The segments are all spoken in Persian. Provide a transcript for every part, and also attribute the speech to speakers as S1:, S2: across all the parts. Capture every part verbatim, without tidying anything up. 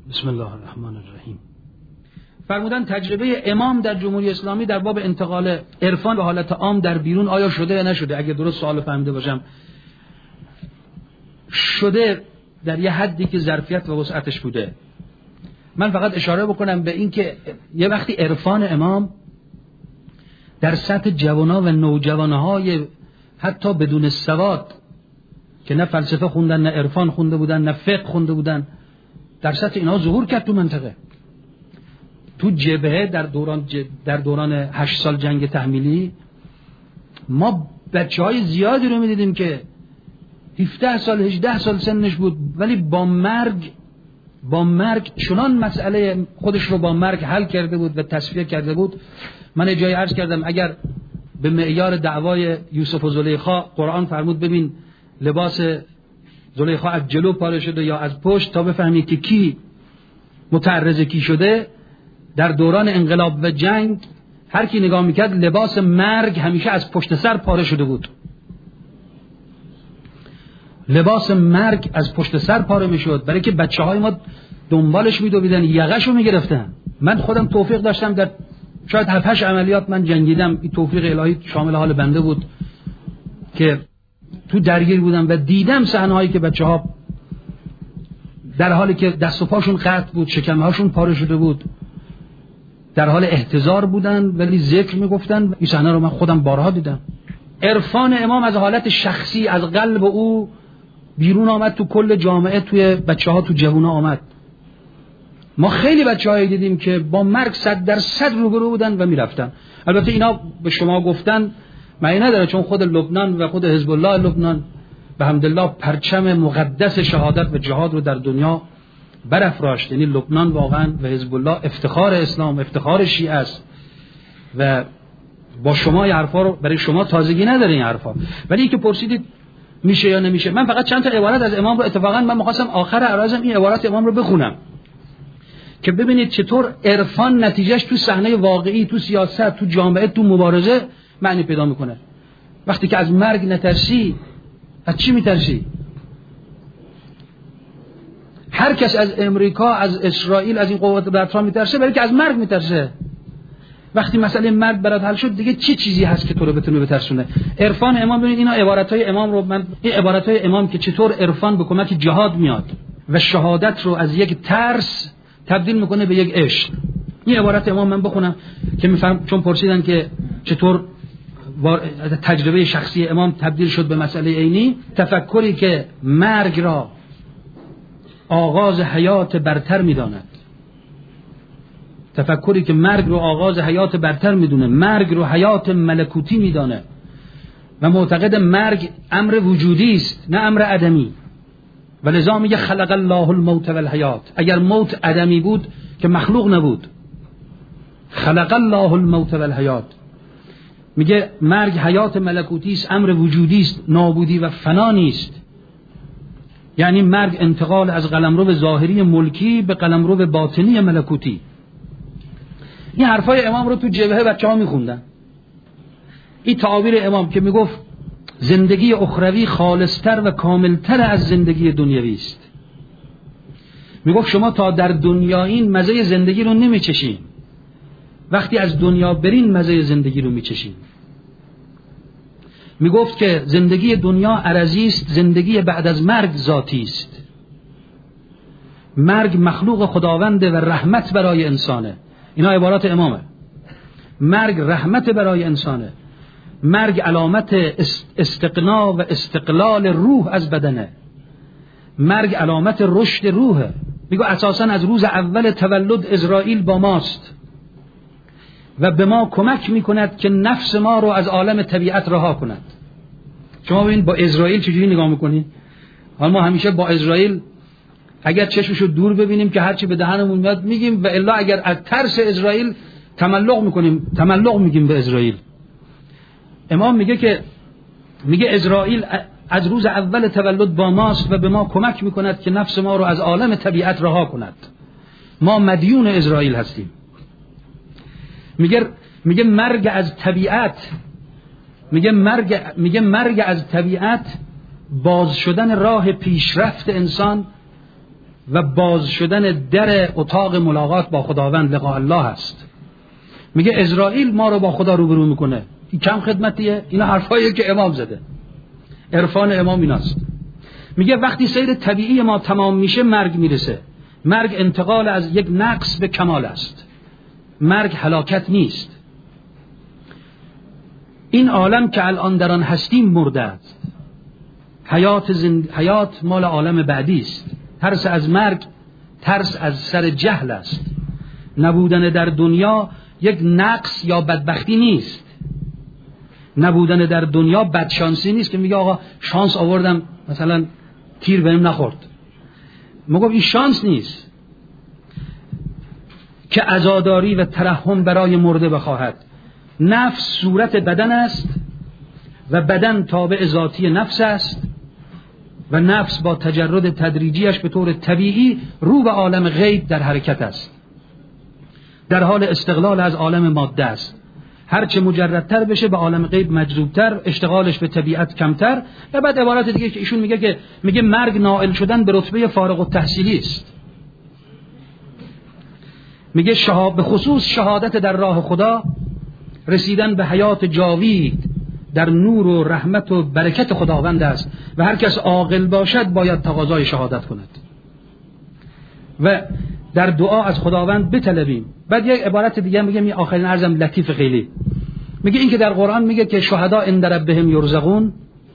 S1: بسم الله الرحمن الرحیم. فرمودن تجربه امام در جمهوری اسلامی در باب انتقال عرفان به حالت عام در بیرون آیا شده یا نشده؟ اگه درست سوال فهمیده باشم، شده در یه حدی که ظرفیت و وسعتش بوده. من فقط اشاره بکنم به این که یه وقتی عرفان امام در سطح جوانا و نوجوانهای حتی بدون سواد که نه فلسفه خوندن نه عرفان خونده بودن نه فقه خونده بودن، در سطح اینها ظهور کرد تو منطقه. تو جبهه در دوران در دوران هشت سال جنگ تحمیلی ما بچهای زیادی رو می‌دیدیم که هفده سال هجده سال سنش بود، ولی با مرگ با مرگ چنان مسئله خودش رو با مرگ حل کرده بود و تصفیه کرده بود. من جای عرض کردم اگر به معیار دعوای یوسف و زلیخا قرآن فرمود ببین لباس زلیخا از جلو پاره شده یا از پشت تا بفهمی که کی متعرض کی شده، در دوران انقلاب و جنگ هر کی نگاه میکرد لباس مرگ همیشه از پشت سر پاره شده بود. لباس مرگ از پشت سر پاره میشد، برای که بچه های ما دنبالش میدویدن، یقه‌شو میگرفتن. من خودم توفیق داشتم در شاید هفت هشت عملیات من جنگیدم، این توفیق الهی شامل حال بنده بود که تو درگیر بودم و دیدم صحنه‌هایی که بچه‌ها در حالی که دست و پاشون قطع بود، شکم‌هاشون پاره شده بود، در حال احتضار بودن ولی ذکر میگفتن. این صحنه رو من خودم بارها دیدم. عرفان امام از حالت شخصی از قلب او بیرون آمد، تو کل جامعه، توی بچه‌ها، تو جوونا آمد. ما خیلی بچه‌هایی دیدیم که با مرگ صد درصد روبرو بودن و میرفتن. البته اینا به شما گفتن معنی نداره، چون خود لبنان و خود حزب الله لبنان به حمدالله پرچم مقدس شهادت و جهاد رو در دنیا برافراشت. یعنی لبنان واقعا و حزب الله افتخار اسلام، افتخار شیعه است و با شما این حرفا رو برای شما تازگی نداره این حرفا. ولی اینکه پرسیدید میشه یا نمیشه، من فقط چند تا عبارت از امام رو اتفاقا من می‌خواستم آخر عرضم این عبارت امام رو بخونم که ببینید چطور عرفان نتیجهش تو صحنه واقعی، تو سیاست، تو جامعه، تو مبارزه معنی پیدا میکنه. وقتی که از مرگ نترسی، از چی میترسی؟ هر کس از امریکا، از اسرائیل، از این قوات قدرت‌ها میترسه برای که از مرگ میترسه. وقتی مسئله مرگ برات حل شد دیگه چه چی چیزی هست که تو رو بتونه بترسونه؟ عرفان امام، ببینید اینا عبارت‌های امام رو من این عبارت‌های امام که چطور عرفان به کمک جهاد میاد و شهادت رو از یک ترس تبدیل میکنه به یک عشق. این عبارت امام من بخونم که میفهم، چون پرسیدن که چطور تجربه شخصی امام تبدیل شد به مسئله عینی. تفکری که مرگ را آغاز حیات برتر میداند، تفکری که مرگ رو آغاز حیات برتر میدونه، مرگ رو حیات ملکوتی میدانه و معتقد مرگ امر وجودی است نه امر عدمی. و لذا میگه خلق الله الموت والحیات. اگر موت عدمی بود که مخلوق نبود. خلق الله الموت والحیات، میگه مرگ حیات ملکوتی است، امر وجودی است، نابودی و فنا نیست. یعنی مرگ انتقال از قلمرو ظاهری ملکی به قلمرو باطنی ملکوتی. این حرفای امام رو تو جبهه بچه‌ها میخوندن. این تعابیر امام که میگفت زندگی اخروی خالصتر و کاملتر از زندگی دنیوی است. میگفت شما تا در دنیا این مزه زندگی رو نمیچشین، وقتی از دنیا برین مزه زندگی رو میچشین. میگفت که زندگی دنیا عرضی است، زندگی بعد از مرگ ذاتی است. مرگ مخلوق خداونده و رحمت برای انسانه. اینا عبارات امامه. مرگ رحمت برای انسانه. مرگ علامت استقنا و استقلال روح از بدنه. مرگ علامت رشد روحه. میگه اساساً از روز اول تولد اسرائیل با ماست و به ما کمک میکند که نفس ما رو از عالم طبیعت رها کند. شما ببین با اسرائیل چجوری نگاه میکنید؟ حالا ما همیشه با اسرائیل اگر چشمشو دور ببینیم که هرچی به دهنمون میاد میگیم، و الا اگر از ترس اسرائیل تملق میکنیم تملق میگیم به اسرائیل. امام میگه که میگه اسرائیل از روز اول تولد با ماست و به ما کمک میکند که نفس ما رو از عالم طبیعت رها کند. ما مدیون اسرائیل هستیم. میگه میگه مرگ از طبیعت میگه مرگ میگه مرگ از طبیعت باز شدن راه پیشرفت انسان و باز شدن در اتاق ملاقات با خداوند لقاء الله است. میگه اسرائیل ما رو با خدا روبرو میکنه. این کم خدمتیه؟ اینا حرفاییه که امام زده. عرفان امام ایناست. میگه وقتی سیر طبیعی ما تمام میشه مرگ میرسه. مرگ انتقال از یک نقص به کمال است. مرگ هلاکت نیست. این عالم که الان در آن هستیم مرده است. حیات زند... حیات مال عالم بعدی است. ترس از مرگ ترس از سر جهل است. نبودن در دنیا یک نقص یا بدبختی نیست. نبودن در دنیا بدشانسی نیست که میگه آقا شانس آوردم مثلا تیر بهم نخورد. میگم این شانس نیست که عزاداری و ترحم برای مرده بخواهد. نفس صورت بدن است و بدن تابع ذاتی نفس است و نفس با تجرد تدریجیش به طور طبیعی رو به عالم غیب در حرکت است. در حال استقلال از عالم ماده است. هرچه مجردتر بشه به عالم غیب مجذوبتر، اشتغالش به طبیعت کمتر. و بعد عبارت دیگه که ایشون میگه که میگه مرگ نائل شدن به رتبه فارغ التحصیلی است. میگه شهاب به خصوص شهادت در راه خدا، رسیدن به حیات جاوید در نور و رحمت و برکت خداوند است و هر کس عاقل باشد باید تقاضای شهادت کند و در دعا از خداوند بطلبیم. بعد یک عبارت دیگه میگه می آخرین عرضم لطیف خیلی میگه این که در قرآن میگه که شهدا عند ربهم یرزقون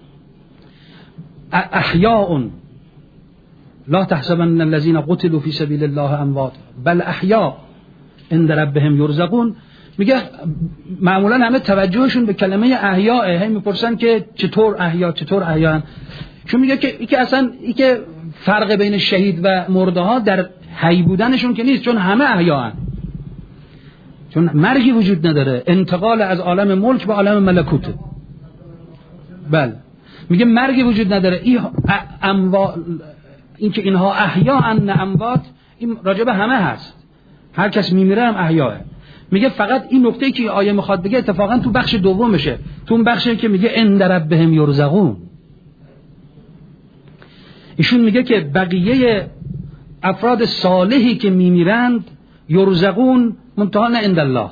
S1: احیاء لا تحسبن الذين قتلوا في سبيل الله اموات بل احیاء عند ربهم یرزقون. میگه معمولا همه توجهشون به کلمه احیاء، هی میپرسن که چطور احیا چطور احیا. چون میگه که این که اصلا این که فرق بین شهید و مرده ها در حی بودنشون که نیست، چون همه احیاءن، چون مرگی وجود نداره، انتقال از عالم ملک به عالم ملکوت. بله میگه مرگی وجود نداره. این اموات، این که اینها احیاءن نه اموات، این راجع به همه هست، هر کس میمیره هم احیاءه. میگه فقط این نکته‌ای که آیه میخواد بگه اتفاقا تو بخش دومشه، تو اون بخشی که میگه عند ربهم یرزقون. ایشون میگه که بقیه افراد صالحی که میمیرند یرزقون منتها نه عند الله،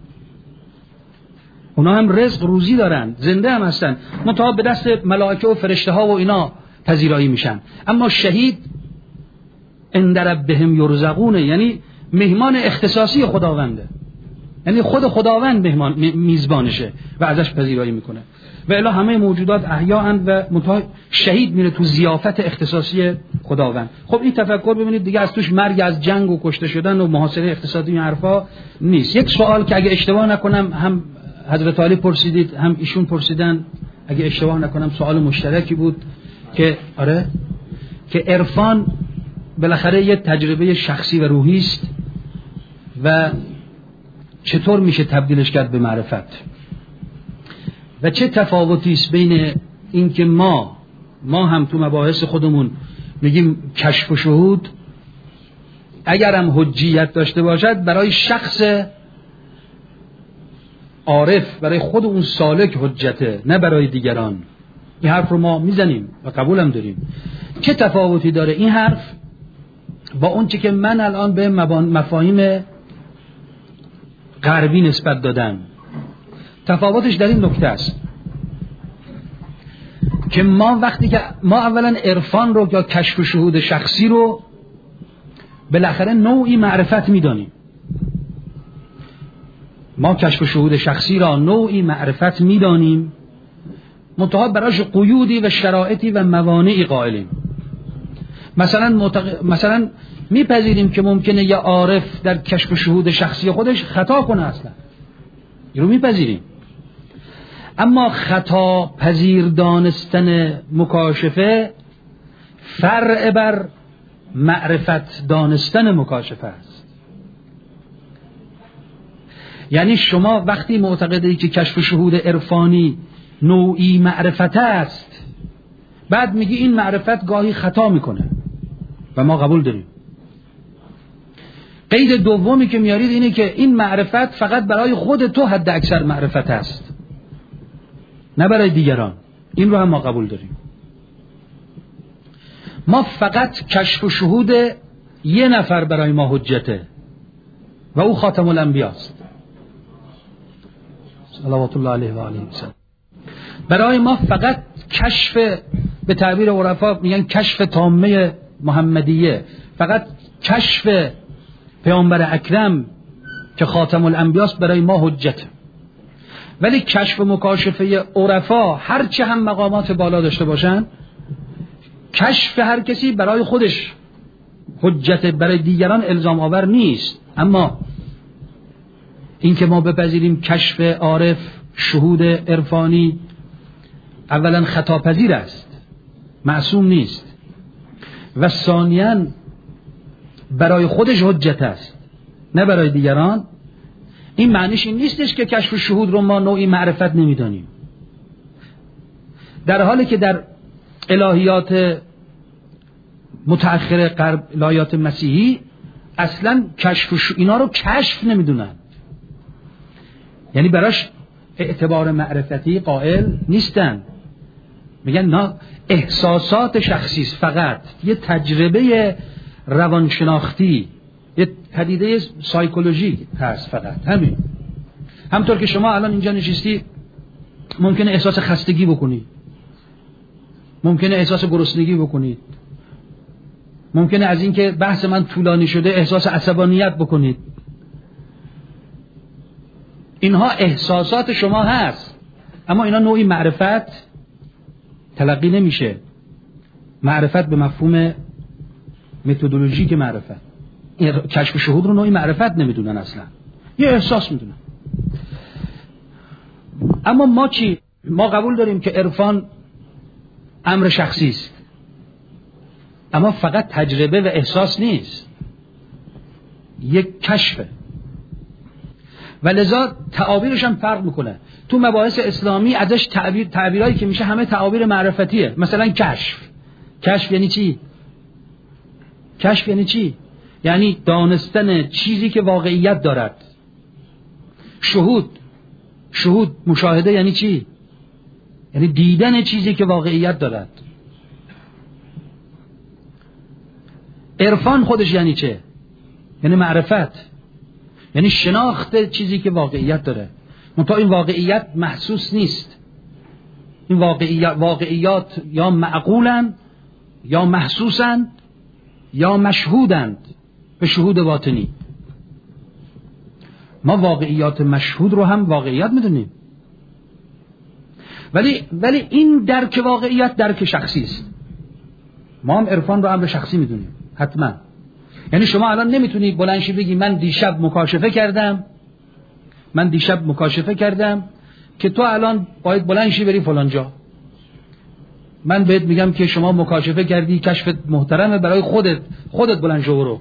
S1: اونا هم رزق روزی دارن، زنده هم هستن، منتها به دست ملائکه و فرشته ها و اینا پذیرایی میشن. اما شهید عند ربهم یرزقونه، یعنی مهمان اختصاصی خداونده، یعنی خود خداوند مهمان میزبانشه و ازش پذیرایی میکنه. و الا همه موجودات احیاءن و منتها شهید میره تو ضیافت اختصاصی خداوند. خب این تفکر ببینید دیگه از توش مرگ از جنگ و کشته شدن و محاصره اقتصادی این حرفا نیست. یک سوال که اگه اشتباه نکنم هم حضرت علی پرسیدید هم ایشون پرسیدن، اگه اشتباه نکنم سوال مشترکی بود که آره که عرفان بالاخره یه تجربه شخصی و روحی است و چطور میشه تبدیلش کرد به معرفت و چه تفاوتی است بین این که ما ما هم تو مباحث خودمون میگیم کشف و شهود، اگرم حجیت داشته باشد برای شخص عارف، برای خود اون سالک حجته، نه برای دیگران. این حرف رو ما میزنیم و قبولم داریم. چه تفاوتی داره این حرف با اون چی که من الان به مفاهیم غربی نسبت دادم؟ تفاوتش در این نکته است که ما وقتی که ما اولا عرفان رو یا کشف و شهود شخصی رو بالاخره نوعی معرفت میدانیم. ما کشف و شهود شخصی را نوعی معرفت میدانیم، منتها براش قیودی و شرایطی و موانعی قائلیم. مثلا متق... مثلا میپذیریم که ممکنه یه عارف در کشف و شهود شخصی خودش خطا کنه، اصلا این رو میپذیریم. اما خطا پذیر دانستن مکاشفه فرع بر معرفت دانستن مکاشفه است. یعنی شما وقتی معتقدی که کشف و شهود عرفانی نوعی معرفت است، بعد میگی این معرفت گاهی خطا میکنه و ما قبول داریم. قید دومی که میارید اینه که این معرفت فقط برای خود تو حد اکثر معرفت است، نه برای دیگران. این رو هم ما قبول داریم. ما فقط کشف و شهود یه نفر برای ما حجته و او خاتم الانبیا است صلوات الله علیه و آله و سلم. برای ما فقط کشف، به تعبیر عرفا میگن کشف تامه محمدیه، فقط کشف پیامبر اکرم که خاتم الانبیا است برای ما حجته. ولی کشف مکاشفه عرفا هرچه هم مقامات بالا داشته باشن، کشف هر کسی برای خودش حجت، برای دیگران الزام آور نیست. اما این که ما بپذیریم کشف عارف، شهود عرفانی، اولا خطاپذیر است، معصوم نیست، و ثانیاً برای خودش حجت است نه برای دیگران. این معنیش این نیستش که کشف شهود رو ما نوعی معرفت نمیدانیم، در حالی که در الهیات متأخر غرب، الهیات مسیحی، اصلا کشف ش... اینا رو کشف نمیدونن، یعنی براش اعتبار معرفتی قائل نیستن. میگن نه، احساسات شخصی است، فقط یه تجربه روانشناختی، یه پدیده سایکولوژی هست، فقط همین. همطور که شما الان اینجا نشستی ممکنه احساس خستگی بکنید، ممکنه احساس گرسنگی بکنید، ممکنه از اینکه بحث من طولانی شده احساس عصبانیت بکنید. اینها احساسات شما هست، اما اینا نوعی معرفت تلقی نمیشه. معرفت به مفهوم متدولوژیک معرفت، کشف شهود رو نوعی معرفت نمیدونن، اصلا یه احساس میدونن. اما ما چی؟ ما قبول داریم که عرفان امر شخصی است، اما فقط تجربه و احساس نیست، یک کشفه، و لذا تعابیرش هم فرق میکنه. تو مباحث اسلامی ازش تعبیر تعبیرایی که میشه همه تعابیر معرفتیه. مثلا کشف، کشف یعنی چی؟ کشف یعنی چی؟ یعنی دانستن چیزی که واقعیت دارد. شهود، شهود مشاهده یعنی چی؟ یعنی دیدن چیزی که واقعیت دارد. عرفان خودش یعنی چه؟ یعنی معرفت، یعنی شناخت چیزی که واقعیت داره. منتها این واقعیت محسوس نیست. این واقعیات, واقعیات یا معقولن یا محسوسن یا مشهودند به شهود باطنی. ما واقعیات مشهود رو هم واقعیت میدونیم، ولی ولی این درک واقعیت درک شخصی است. ما هم عرفان رو امر شخصی میدونیم حتما. یعنی شما الان نمیتونی بلندشی بگی من دیشب مکاشفه کردم، من دیشب مکاشفه کردم که تو الان باید بلندشی بری فلان جا. من بهت میگم که شما مکاشفه کردی، کشف محترمه برای خودت، خودت بلند شو برو.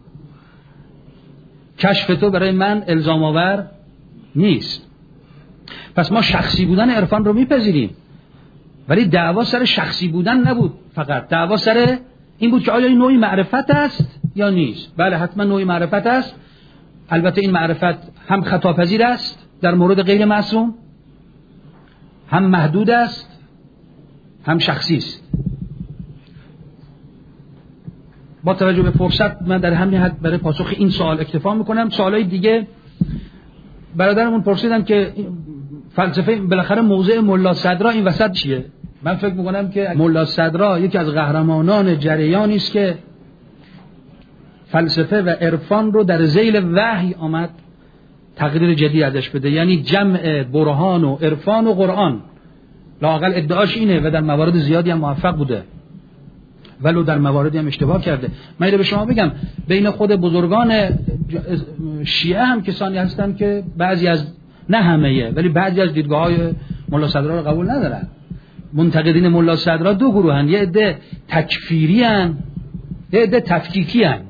S1: کشف تو برای من الزام آور نیست. پس ما شخصی بودن عرفان رو میپذیریم، ولی دعوا سر شخصی بودن نبود، فقط دعوا سر این بود که آیا این نوعی معرفت است یا نیست. بله حتما نوعی معرفت است. البته این معرفت هم خطاپذیر است در مورد غیر معصوم، هم محدود است، هم شخصی است. با توجه به فرصت من در همین حد برای پاسخ این سوال اکتفا میکنم. سوالای دیگه برادرمون پرسیدن که فلسفه بالاخره موضع ملا صدرا این وسط چیه؟ من فکر میکنم که ملا صدرا یکی از قهرمانان جریانی است که فلسفه و عرفان رو در ذیل وحی آمد تقریر جدی ازش بده، یعنی جمع برهان و عرفان و قرآن. لااقل ادعاش اینه و در موارد زیادی هم موفق بوده، ولو در مواردی هم اشتباه کرده. من اینو به شما بگم، بین خود بزرگان شیعه هم کسانی هستن که بعضی از، نه همه، ولی بعضی از دیدگاه‌های ملا صدرا رو قبول ندارن. منتقدین ملا صدرا دو گروه هن، یه عده تکفیری هن، یه عده تفکیکی هن.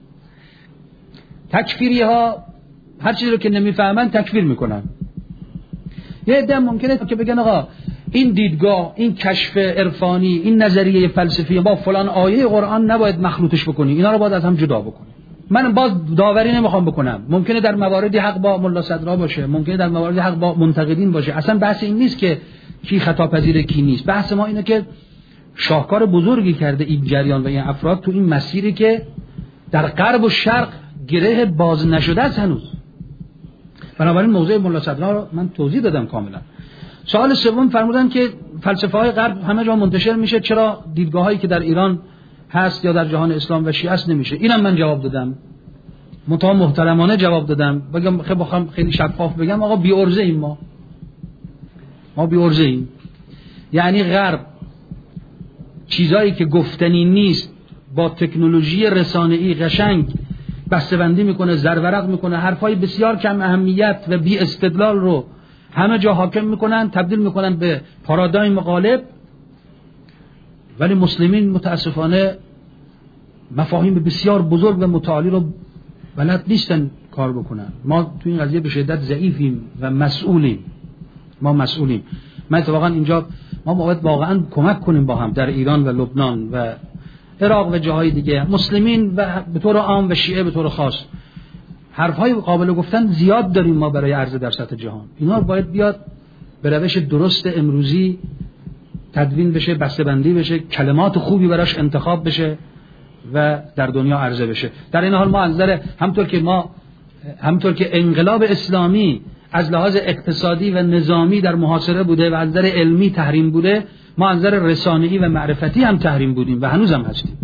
S1: تکفیری ها هر چیزی رو که نمیفهمن تکفیر میکنن. یه عده ممکنه که بگن آقا این دیدگاه، این کشف عرفانی، این نظریه فلسفی با فلان آیه قرآن نباید مخلوطش بکنی، اینا رو باید از هم جدا بکنی. من باز داوری نمیخوام بکنم، ممکنه در مواردی حق با ملا صدرا باشه، ممکنه در مواردی حق با منتقدین باشه. اصلا بحث این نیست که کی خطا پذیر کی نیست. بحث ما اینه که شاهکار بزرگی کرده این جریان و این افراد تو این مسیری که در غرب و شرق گره باز نشده است هنوز. بنابراین موضوع ملا صدرا رو من توضیح دادم کاملا. سوال سوم فرمودن که فلسفه های غرب همه جا منتشر میشه، چرا دیدگاه هایی که در ایران هست یا در جهان اسلام و شیعه است نمیشه؟ اینم من جواب دادم، منتها محترمانه جواب دادم. بگم خیلی بخوام خیلی شفاف بگم، آقا بی عرضه ایم، ما ما بی عرضه ایم. یعنی غرب چیزایی که گفتنی نیست با تکنولوژی رسانه‌ای قشنگ بسته‌بندی میکنه، زرورق میکنه، حرفای بسیار کم اهمیت و بی استدلال رو همه جا حاکم میکنن، تبدیل میکنن به پارادایم غالب. ولی مسلمین متاسفانه مفاهیم بسیار بزرگ و متعالی رو بلد نیستن کار بکنن. ما تو این قضیه به شدت ضعیفیم و مسئولیم. ما مسئولیم. من اتفاقا اینجا ما باید واقعا کمک کنیم با هم در ایران و لبنان و عراق و جاهای دیگه، مسلمین و به طور عام و شیعه به طور خاص. حرفهای قابل گفتن زیاد داریم ما برای عرضه در سطح جهان. اینا باید بیاد به روش درست امروزی تدوین بشه، بسته‌بندی بشه، کلمات خوبی براش انتخاب بشه و در دنیا عرضه بشه. در این حال ما از نظر همطور که ما همطور که انقلاب اسلامی از لحاظ اقتصادی و نظامی در محاصره بوده و از نظر علمی تحریم بوده، ما از نظر رسانه‌ای و معرفتی هم تحریم بودیم و هنوز هم هستیم.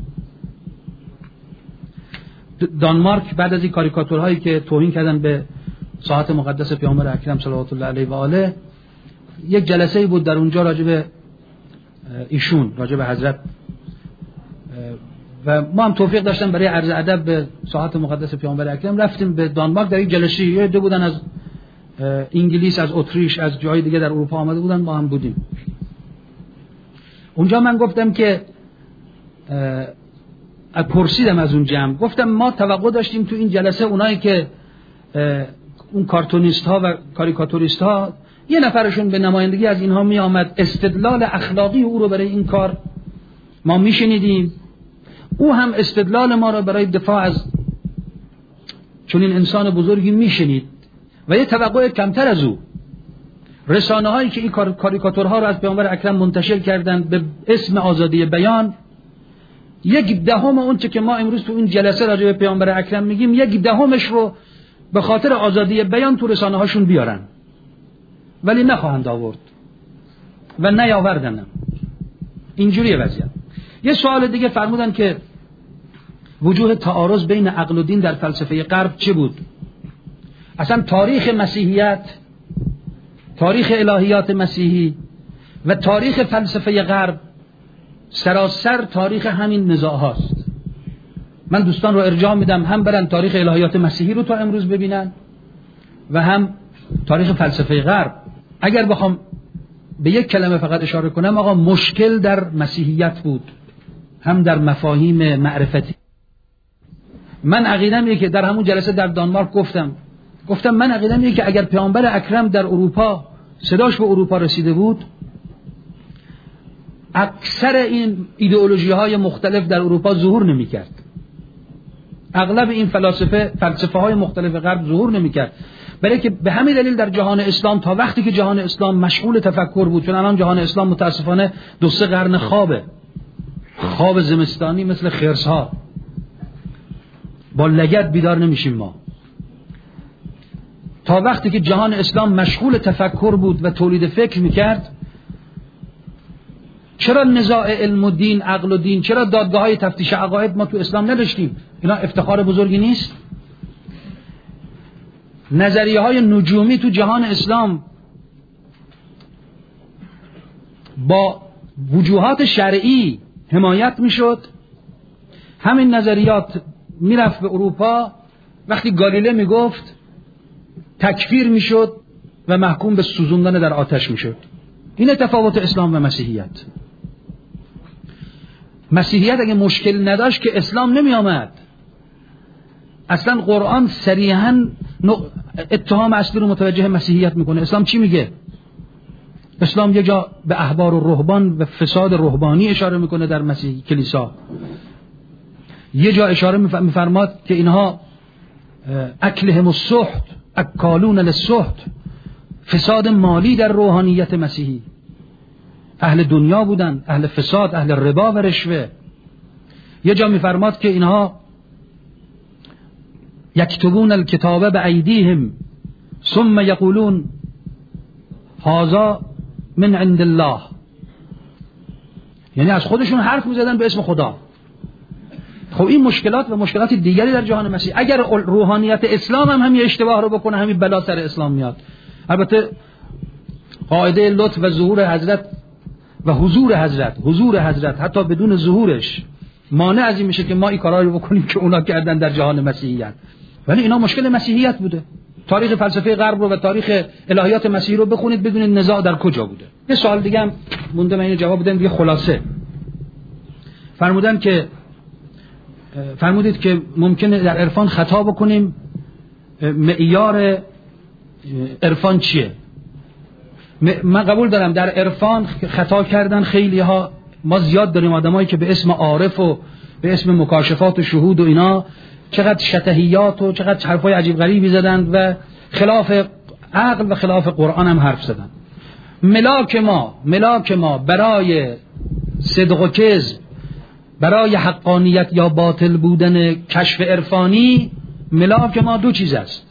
S1: دانمارک بعد از این کاریکاتورهایی که توهین کردن به ساعت مقدس پیامبر اکرم صلوات الله علیه و آله، یک جلسه بود در اونجا راجع به ایشون، راجع به حضرت، و ما هم توفیق داشتیم برای عرض ادب به ساعت مقدس پیامبر اکرم رفتیم به دانمارک. در یک جلسه یه دو بودن از انگلیس، از اتریش، از جای دیگه در اروپا آمده بودن، ما هم بودیم. اونجا من گفتم که پرسیدم از اون جمع، گفتم ما توقع داشتیم تو این جلسه اونایی که اون کارتونیست ها و کاریکاتوریست ها یه نفرشون به نمایندگی از اینها می آمد، استدلال اخلاقی او رو برای این کار ما می شنیدیم، او هم استدلال ما رو برای دفاع از چون این انسان بزرگی می شنید و یه توقع کمتر از او. رسانه هایی که این کاریکاتورها رو از پیامبر اکرم منتشر کردن به اسم آزادی بیان، یک دهم اون چه که ما امروز تو این جلسه راجع به پیامبر اکرم میگیم، یک دهمش رو به خاطر آزادی بیان تو رسانه هاشون بیارن، ولی نخواهند آورد و نیاوردنم. اینجوریه وضعیت. یه سوال دیگه فرمودن که وجوه تعارض بین عقل و دین در فلسفه غرب چه بود؟ اصلا تاریخ مسیحیت، تاریخ الهیات مسیحی و تاریخ فلسفه غرب سراسر تاریخ همین نزاع هاست. من دوستان رو ارجاع میدم هم برن تاریخ الهیات مسیحی رو تا امروز ببینن و هم تاریخ فلسفه غرب. اگر بخوام به یک کلمه فقط اشاره کنم، آقا مشکل در مسیحیت بود، هم در مفاهیم معرفتی. من عقیدم اینه که در همون جلسه در دانمارک گفتم گفتم من عقیدم اینه که اگر پیامبر اکرم در اروپا صداش به اروپا رسیده بود، اکثر این ایدئولوژی های مختلف در اروپا ظهور نمی کرد. اغلب این فلاسفه فلسفه های مختلف غرب ظهور نمی کرد، برای که به همین دلیل در جهان اسلام تا وقتی که جهان اسلام مشغول تفکر بود، چون الان جهان اسلام متاسفانه دو سه قرن خوابه، خواب زمستانی مثل خرس ها، با لگد بیدار نمیشیم ما. تا وقتی که جهان اسلام مشغول تفکر بود و تولید فکر میکرد، چرا نزاع علم و دین، عقل و دین، چرا دادگاه های تفتیش عقاید ما تو اسلام نداشتیم؟ اینا افتخار بزرگی نیست؟ نظریه های نجومی تو جهان اسلام با وجوهات شرعی حمایت میشد. همین نظریات میرفت به اروپا، وقتی گالیله میگفت تکفیر میشد و محکوم به سوزوندن در آتش میشد. این تفاوت اسلام و مسیحیت. مسیحیت اگه مشکل نداشت که اسلام نمی آمد. اصلا قرآن صریحاً اتهام اصلی رو متوجه مسیحیت میکنه. اسلام چی میگه؟ اسلام یه جا به احبار و رهبان و فساد رهبانی اشاره میکنه در مسیح کلیسا. یه جا اشاره میفرماد که اینها اکلهم السحت، اکالون للسحت، فساد مالی در روحانیت مسیحی. اهل دنیا بودن، اهل فساد، اهل ربا و رشوه. یه جا میفرماد که اینها یکتبون الکتاب بایدیهم ثم یقولون هذا من عند الله، یعنی از خودشون حرف میزدن به اسم خدا. خب این مشکلات و مشکلات دیگری در جهان مسیح. اگر روحانیت اسلام هم همین اشتباه رو بکنه، همین بلا سر اسلام میاد. البته قاعده لطف و ظهور حضرت و حضور حضرت حضور حضرت حتی بدون ظهورش مانع از این میشه که ما این کارا رو بکنیم که اونا کردن در جهان مسیحیت. ولی اینا مشکل مسیحیت بوده. تاریخ فلسفه غرب رو و تاریخ الهیات مسیحی رو بخونید بدونید نزاع در کجا بوده. یه سوال دیگه هم مونده، من اینو جواب بدم دیگه. خلاصه فرمودن که فرمودید که ممکنه در عرفان خطا بکنیم، معیار عرفان چیه؟ من قبول دارم در عرفان خطا کردن خیلی ها، ما زیاد داریم آدمایی که به اسم عارف و به اسم مکاشفات و شهود و اینا چقدر شتهیات و چقدر حرفای عجیب غریبی زدند و خلاف عقل و خلاف قرآن هم حرف زدند. ملاک ما ملاک ما برای صدق و کذب، برای حقانیت یا باطل بودن کشف عرفانی، ملاک ما دو چیز است.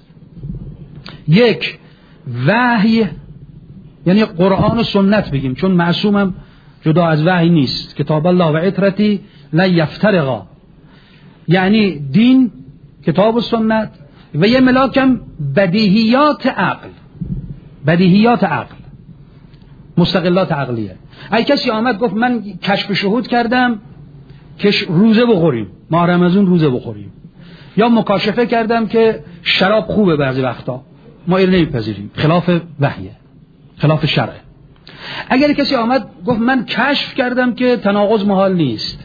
S1: یک، وحی، یعنی قرآن و سنت بگیم، چون معصومم جدا از وحی نیست. کتاب الله و عترتی لا یفترقا، یعنی دین، کتاب و سنت. و یه ملاکم بدیهیات عقل، بدیهیات عقل، مستقلات عقلیه. اگه کسی آمد گفت من کشف شهود کردم که روزه بخوریم، ماه رمضان روزه بخوریم، یا مکاشفه کردم که شراب خوبه بعضی وقتا، ما اینو نمیپذیریم، خلاف وحیه، خلاف شرعه. اگر کسی آمد گفت من کشف کردم که تناقض محال نیست،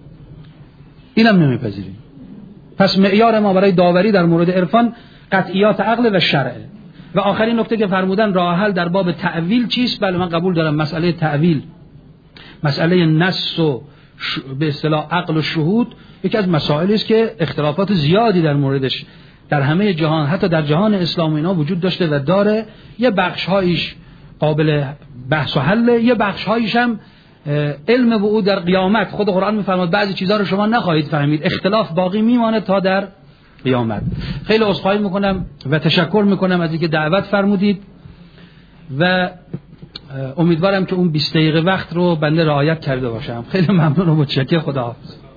S1: اینم نمیپذیریم. پس معیار ما برای داوری در مورد عرفان قطعیات عقل و شرعه. و آخرین نکته که فرمودن راه حل در باب تأویل چیست؟ بله من قبول دارم مسئله تأویل، مسئله نص و ش... به اصطلاح عقل و شهود یکی از مسائلی است که اختلافات زیادی در موردش در همه جهان، حتی در جهان اسلام اینا وجود داشته و داره. یه بخش‌هایش قابل بحث و حل، یه بخش‌هایش هم علم به او در قیامت. خود قرآن می‌فرماید بعضی چیزا رو شما نخواهید فهمید، اختلاف باقی میمانه تا در قیامت. خیلی عذرخواهی میکنم و تشکر میکنم از اینکه دعوت فرمودید و امیدوارم که اون بیست دقیقه وقت رو بنده رعایت کرده باشم. خیلی ممنون و متشکرم. خداحافظ.